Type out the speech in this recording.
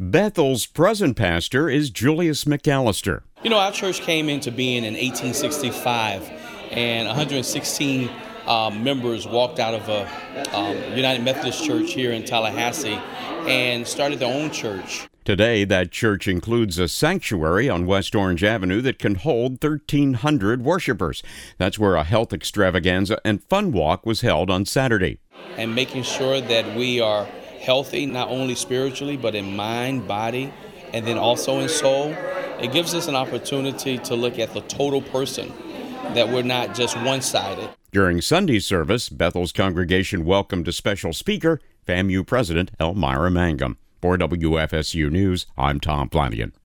Bethel's present pastor is Julius McAllister. You know, our church came into being in 1865, and 116 members walked out of a United Methodist Church here in Tallahassee and started their own church. Today, that church includes a sanctuary on West Orange Avenue that can hold 1,300 worshipers. That's where a health extravaganza and fun walk was held on Saturday. And making sure that we are healthy, not only spiritually, but in mind, body, and then also in soul. It gives us an opportunity to look at the total person, that we're not just one-sided. During Sunday service, Bethel's congregation welcomed a special speaker, FAMU President Elmira Mangum. For WFSU News, I'm Tom Flanagan.